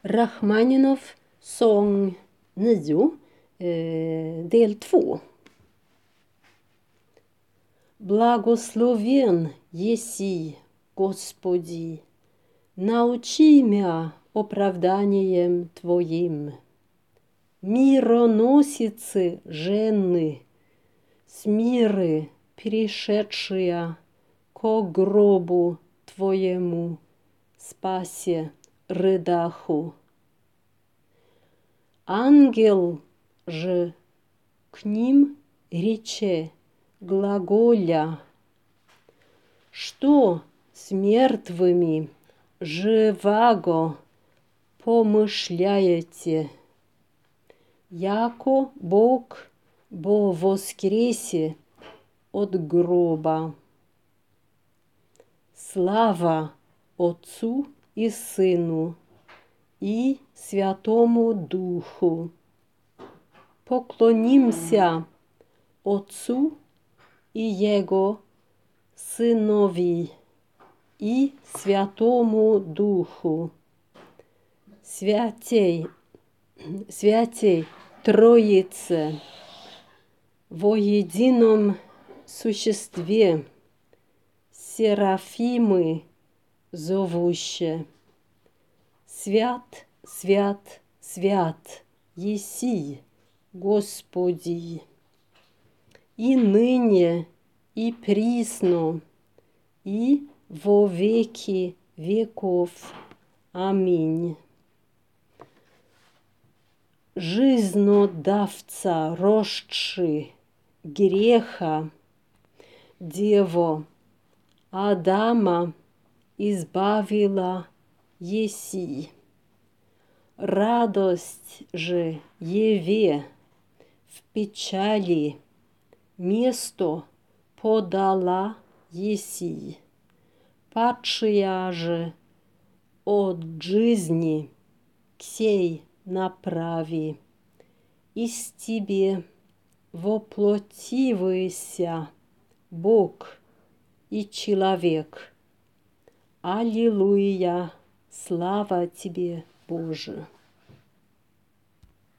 Rachmaninov sång 9, del 2. Благословен еси, Господи, научи мя оправданием Твоим. Мироносицы жены, с миры пришедшие ко гробу Твоему, спасе рыдаху. Ангел же к ним рече, глаголя, что с мертвыми живаго помышляете, яко Бог бо воскресе от гроба. Слава Отцу и Сыну и Святому Духу. Поклонимся Отцу и Его Сынови и Святому Духу. Святей Троице, во едином существе, серафимы зовуще. Свят, свят, свят, еси, Господи, и ныне, и присно, и во веки веков. Аминь. Жизнодавца рожши греха, Дево Адама избавила еси. Радость же Еве в печали место подала еси. Падшая же от жизни к сей направи. Из тебе воплотивайся Бог и человек. Аллилуйя! Слава тебе, Боже!